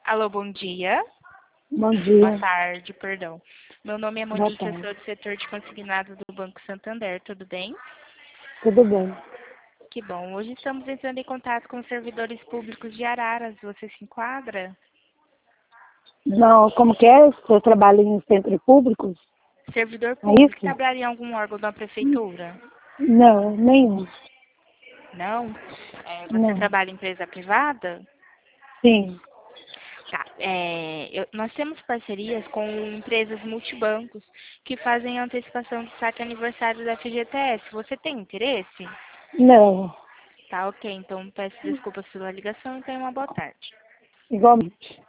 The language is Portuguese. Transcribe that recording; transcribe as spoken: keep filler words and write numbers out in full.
Alô, bom dia. Bom dia. Boa tarde, perdão. Meu nome é Boa Monique, eu tarde. sou do setor de consignados do Banco Santander, tudo bem? Tudo bem. Que bom. Hoje estamos entrando em contato com os servidores públicos de Araras. Você se enquadra? Não, como que é? Você trabalha em centro público? Servidor É público isso? trabalha em algum órgão da prefeitura? Não, nenhum. Não? É, você Não. trabalha em empresa privada? Sim. Tá. É, eu- nós temos parcerias com empresas multibancos que fazem antecipação de saque aniversário da F G T S. Você tem interesse? Não. Tá, ok. Então peço desculpas pela ligação e tenha uma boa tarde. Igualmente.